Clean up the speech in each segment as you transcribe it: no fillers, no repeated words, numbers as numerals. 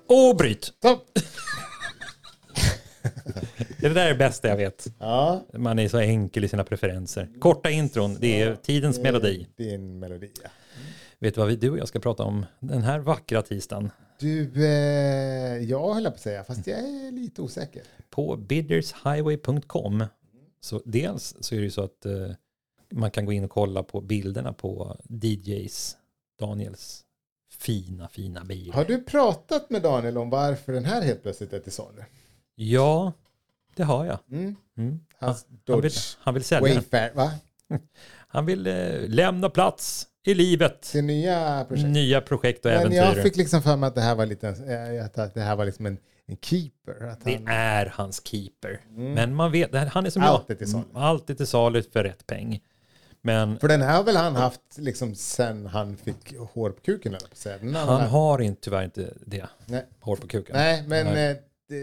Bryt! Det där är det bästa jag vet. Ja. Man är så enkel i sina preferenser. Korta intron, det är tidens melodi. Det är en melodi, ja. Vet du vad du och jag ska prata om den här vackra tisdagen? Du, jag höll på att säga, fast jag är lite osäker. På biddershighway.com så dels så är det ju så att man kan gå in och kolla på bilderna på DJs Daniels fina bil. Har du pratat med Daniel om varför den här helt plötsligt är till salu? Ja, det har jag. Han vill sälja den. Wayfair, va? Han vill lämna plats i livet. Till nya projekt. Nya projekt och Men äventyr. jag fick liksom för mig att det här var lite att det här var liksom en keeper. Att det är hans keeper. Men man vet, han är som alltid till salu. Alltid till salu för rätt peng. Men för den här har väl han haft liksom sen han fick hår på kuken, eller på sig. Han har inte, tyvärr inte det. Nej. Hår på kuken. Nej, men...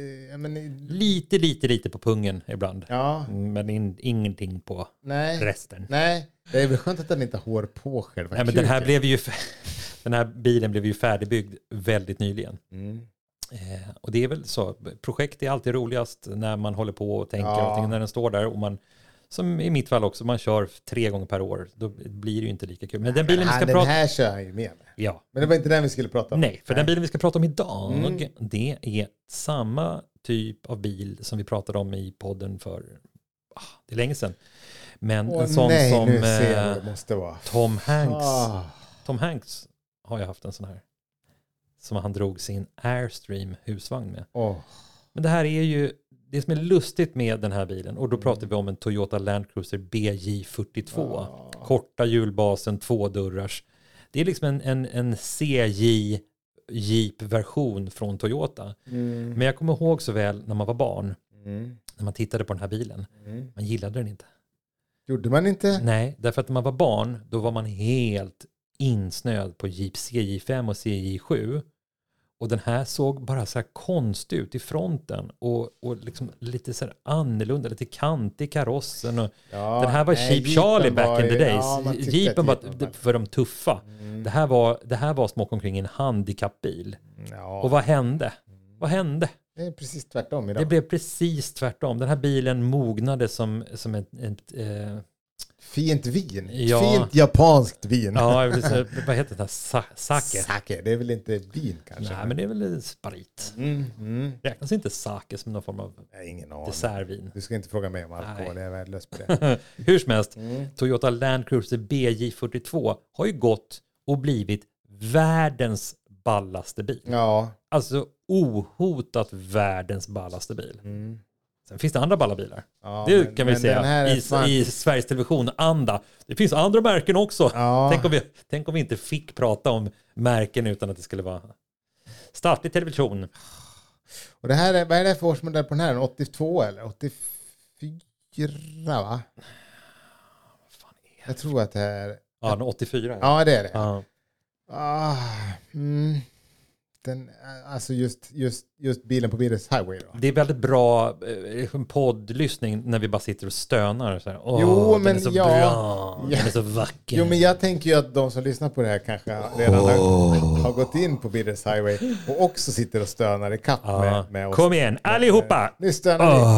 Lite på pungen ibland. Ja. Men ingenting på resten. Nej, det är väl skönt att den inte har hår på själva kuken. Men den här bilen blev ju färdigbyggd väldigt nyligen. Och det är väl så. Projekt är alltid roligast när man håller på och tänker allting, när den står där och man, som i mitt fall också, man kör 3 gånger per år. Då blir det ju inte lika kul. Men den bilen vi ska prata... här kör han ju med. Ja. Men det var inte den vi skulle prata om. Nej, för den bilen vi ska prata om idag, det är samma typ av bil som vi pratade om i podden för det är länge sedan. Men en sån som det måste vara. Tom Hanks. Tom Hanks har ju haft en sån här. Som han drog sin Airstream husvagn med. Men det här är ju det som är lustigt med den här bilen, och då pratar vi om en Toyota Land Cruiser BJ42. Korta hjulbasen, 2 dörrars. Det är liksom en CJ Jeep-version från Toyota. Men jag kommer ihåg så väl när man var barn, när man tittade på den här bilen. Man gillade den inte. Gjorde man inte? Nej, därför att när man var barn, då var man helt insnöad på Jeep CJ5 och CJ7. Och den här såg bara så här konstig ut i fronten. Och liksom lite så här annorlunda, lite kant i karossen. Och den här var Cheap Charlie back in the days. Jeepen var för de tuffa. Det här var små omkring en handikappbil. Och vad hände? Vad hände? Det är precis tvärtom idag. Det blev precis tvärtom. Den här bilen mognade som fint vin. Fint japanskt vin. Ja, vad heter det? Sake. Sake, det är väl inte vin kanske? Nej, men det är väl sprit. Räknas inte sake som någon form av dessertvin? Du ska inte fråga mig om alkohol, jag är värdelös på det. Hur som helst, Toyota Land Cruiser BJ42 har ju gått och blivit världens ballaste bil. Ja. Alltså ohotat världens ballaste bil. Sen finns det andra ballabilar. Ja, det kan vi säga i Sveriges Television-anda. Det finns andra märken också. Ja. Tänk om vi inte fick prata om märken utan att det skulle vara statlig television. Och det här vad är det för årsmodell på den här? 82 eller 84, va? Fan är det? Jag tror att det är... Ja, 84. Ja, det är det. Ja. Den, alltså just bilen på Bidders Highway då. Det är väldigt bra poddlyssning när vi bara sitter och stönar så här. Men den är så bra. Den är så vacker. Jo, men jag tänker ju att de som lyssnar på det här kanske redan har gått in på Bidders Highway och också sitter och stönar i kapp med oss. Kom igen, allihopa! Nu stönar vi.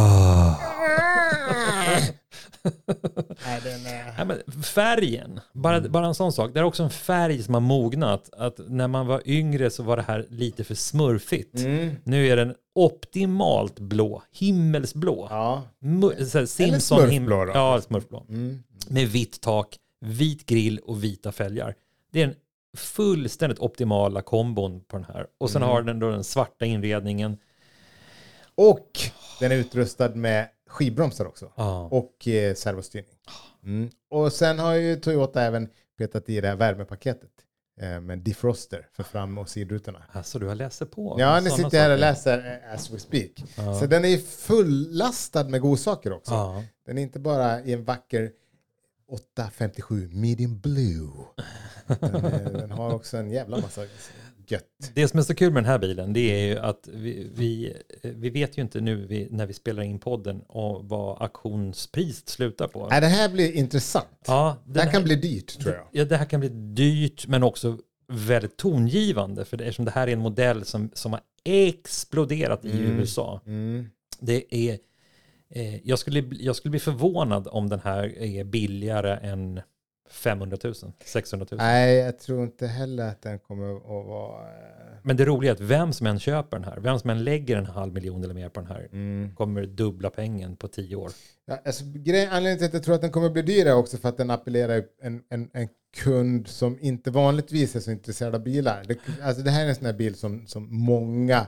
Nej, men färgen, bara en sån sak. Det är också en färg som har mognat. Att när man var yngre så var det här lite för smurfigt. Nu är den optimalt blå, himmelsblå. Simpson smurfblå då. Ja, smurfblå. Med vitt tak, vit grill och vita fälgar. Det är en fullständigt optimala kombon på den här. Och sen har den då den svarta inredningen. Och den är utrustad med skivbromsar också. Och servostyrning. Och sen har ju Toyota även petat i det här värmepaketet med defroster för fram- och sidrutorna. Alltså du har läst på. Ja, nu sitter jag här och läser as we speak. Så den är fullastad med godsaker också. Den är inte bara i en vacker 857 medium blue. Den har också en jävla massa gött. Det som är så kul med den här bilen, det är ju att vi vet ju inte nu när vi spelar in podden och vad auktionspriset slutar på. Det här blir intressant. Ja, det här kan bli dyrt, tror jag. Ja, det här kan bli dyrt, men också väldigt tongivande. För eftersom det här är en modell som har exploderat i USA. Det är, jag skulle bli förvånad om den här är billigare än 500 000, 600 000. Nej, jag tror inte heller att den kommer att vara... Men det roliga är att vem som än köper den här, vem som än lägger 500 000 eller mer på den här, kommer dubbla pengen på 10 år. Ja, alltså, anledningen till att jag tror att den kommer bli dyrare också för att den appellerar en kund som inte vanligtvis är så intresserad av bilar. Det här är en sån här bil som många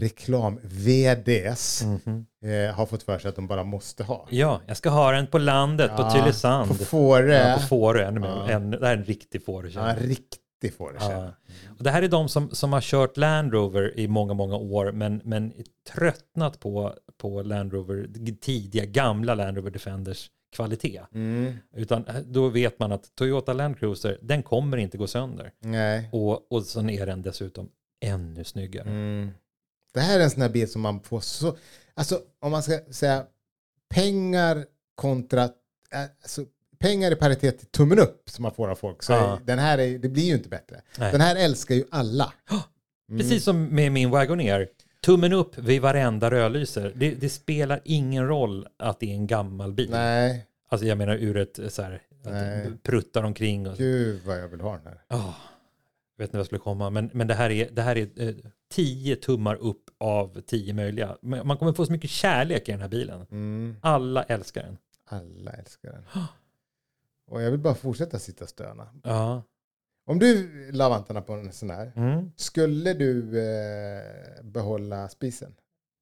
reklam-VDs har fått för sig att de bara måste ha. Ja, jag ska ha den på landet, på Tylösand. På Fårö. Ja, på Fårö. Det här är en riktig Fårö. Ja, en riktig Fårö. Ja. Och det här är de som har kört Land Rover i många, många år, men tröttnat på Land Rover, tidiga, gamla Land Rover Defenders kvalitet. Utan då vet man att Toyota Land Cruiser, den kommer inte gå sönder. Nej. Och så är den dessutom ännu snyggare. Det här är en sån här bil som man får så... Alltså om man ska säga pengar kontra... Alltså, pengar i paritet till tummen upp som man får av folk. Så den här det blir ju inte bättre. Nej. Den här älskar ju alla. Precis som med min Wagoneer. Tummen upp vid varenda rödlyser. Det spelar ingen roll att det är en gammal bil. Nej. Alltså jag menar ur ett så här... Pruttar omkring. Och... Gud vad jag vill ha den här. Jag vet inte vad jag skulle komma. Men det här är 10 tummar upp av 10 möjliga. Man kommer få så mycket kärlek i den här bilen. Alla älskar den. Alla älskar den. Och jag vill bara fortsätta sitta och stöna. Ja. Om du la vantarna på en sån här, skulle du behålla spisen?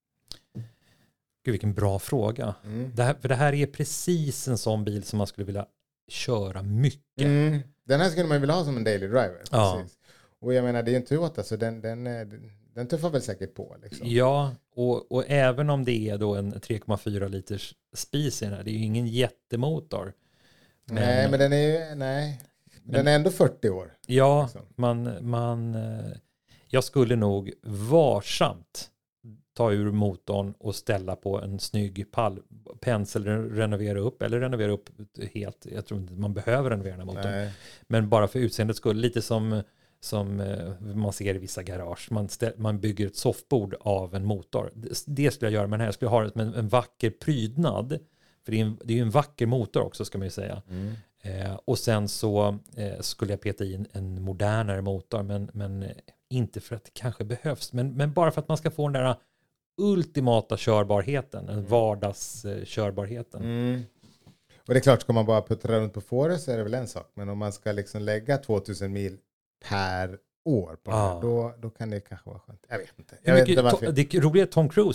Gud, vilken bra fråga. För det här är precis en sån bil som man skulle vilja köra mycket. Den här skulle man vilja ha som en daily driver. Ja. Precis. Och jag menar, det är ju en Toyota så den tuffar väl säkert på. Liksom. Ja, och även om det är då en 3,4 liters spis i den här, det är ju ingen jättemotor. Nej, men den är den är ändå 40 år. Ja, liksom. Jag skulle nog varsamt ta ur motorn och ställa på en snygg pall, pensel, renovera upp helt. Jag tror inte man behöver renovera den motorn. Nej. Men bara för utseendet skulle lite som man ser i vissa garage. Man bygger ett soffbord av en motor. Det skulle jag göra, men här skulle jag ha det som en vacker prydnad. För det är ju en vacker motor också, ska man ju säga. Och sen så skulle jag peta in en modernare motor, men inte för att det kanske behövs. Men bara för att man ska få den där ultimata körbarheten, den vardagskörbarheten. Och det är klart, ska man bara puttra runt på Fårö så är det väl en sak. Men om man ska liksom lägga 2000 mil per år på det, då kan det kanske vara skönt. Jag vet inte. Det är roligt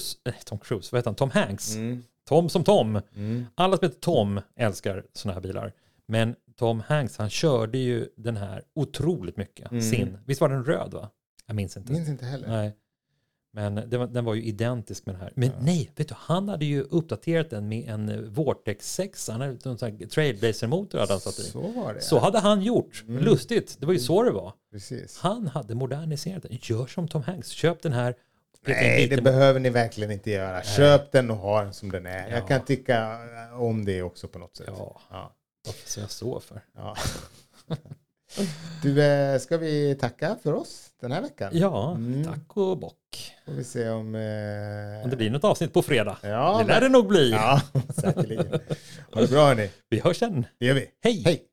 att Tom Hanks. Tom som Tom. Alla som heter Tom älskar såna här bilar. Men Tom Hanks, han körde ju den här otroligt mycket. Visst var den röd, va? Jag minns inte. Minns inte heller. Nej. Men den var ju identisk med den här. Men nej, vet du, han hade ju uppdaterat den med en Vortex 6. Han hade en sån här Trailblazer-motor hade han satt i. Så var det. Så hade han gjort. Lustigt. Det var ju så det var. Precis. Han hade moderniserat den. Gör som Tom Hanks. Köp den här. Nej, det behöver ni verkligen inte göra. Köp den och ha den som den är. Jag kan tycka om det också på något sätt. Ja. Varför ska jag stå för? Ja. Du, ska vi tacka för oss den här veckan? Ja, tack och bock. Får vi se om det blir något avsnitt på fredag. Ja, det lär det nog bli. Ja, säkerligen. Ha det bra, hörni. Vi hörs sen. Det gör vi. Hej! Hej!